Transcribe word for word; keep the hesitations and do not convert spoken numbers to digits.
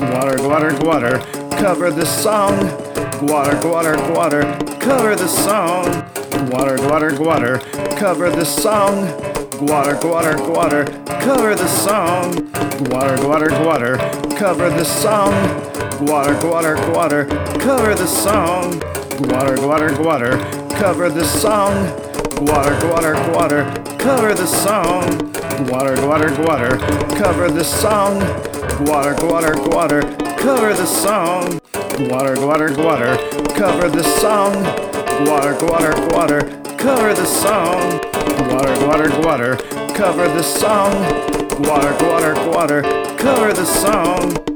Water, water, water, cover the song. Water, water, water, cover the song. Water, water, water, cover the song. Water, water, water, cover the song. Water, water, water, cover the song. Water, water, water, cover the song. Water, water, water, cover the song. Water, water, water, cover the song. Water, water, water, cover the song. Water, water, water, cover the song. Water, water, water, cover the song. Water, water, water, cover the song. Water, water, water, cover the song. Water, water, water, cover the song.